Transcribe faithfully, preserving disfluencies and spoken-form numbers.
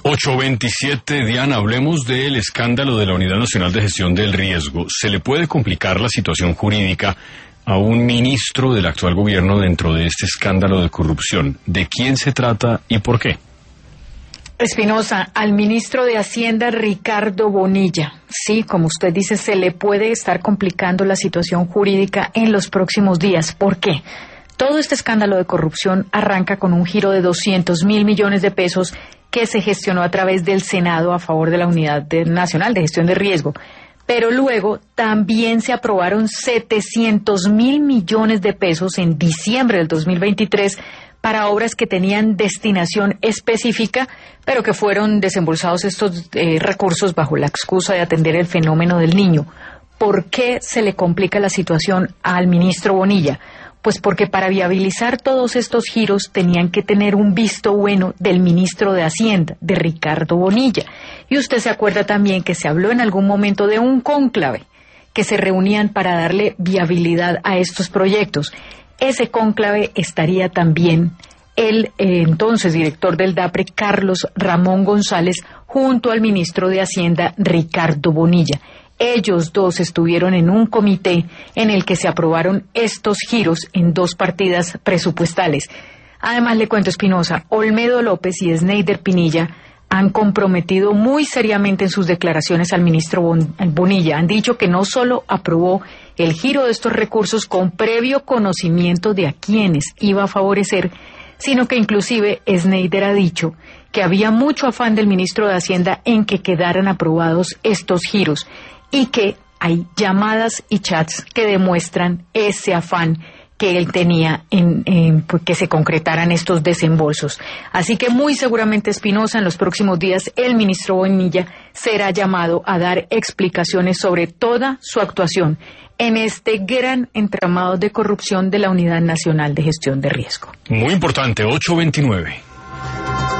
ocho veintisiete, Diana, hablemos del escándalo de la Unidad Nacional de Gestión del Riesgo. ¿Se le puede complicar la situación jurídica a un ministro del actual gobierno dentro de este escándalo de corrupción? ¿De quién se trata y por qué? Espinosa, al ministro de Hacienda, Ricardo Bonilla. Sí, como usted dice, se le puede estar complicando la situación jurídica en los próximos días. ¿Por qué? Todo este escándalo de corrupción arranca con un giro de doscientos mil millones de pesos que se gestionó a través del Senado a favor de la Unidad Nacional de Gestión de Riesgo. Pero luego también se aprobaron setecientos mil millones de pesos en diciembre del dos mil veintitrés para obras que tenían destinación específica, pero que fueron desembolsados estos eh, recursos bajo la excusa de atender el fenómeno del Niño. ¿Por qué se le complica la situación al ministro Bonilla? Pues porque para viabilizar todos estos giros tenían que tener un visto bueno del ministro de Hacienda, de Ricardo Bonilla. Y usted se acuerda también que se habló en algún momento de un cónclave, que se reunían para darle viabilidad a estos proyectos. Ese cónclave estaría también el eh, entonces director del DAPRE, Carlos Ramón González, junto al ministro de Hacienda, Ricardo Bonilla. Ellos dos estuvieron en un comité en el que se aprobaron estos giros en dos partidas presupuestales. Además, le cuento, Espinosa, Olmedo López y Sneider Pinilla han comprometido muy seriamente en sus declaraciones al ministro Bon- Bonilla. Han dicho que no solo aprobó el giro de estos recursos con previo conocimiento de a quienes iba a favorecer, sino que inclusive Sneider ha dicho que había mucho afán del ministro de Hacienda en que quedaran aprobados estos giros y que hay llamadas y chats que demuestran ese afán que él tenía en, en pues, que se concretaran estos desembolsos. Así que muy seguramente, Espinosa, en los próximos días el ministro Bonilla será llamado a dar explicaciones sobre toda su actuación en este gran entramado de corrupción de la Unidad Nacional de Gestión de Riesgo. Muy importante, ocho veintinueve.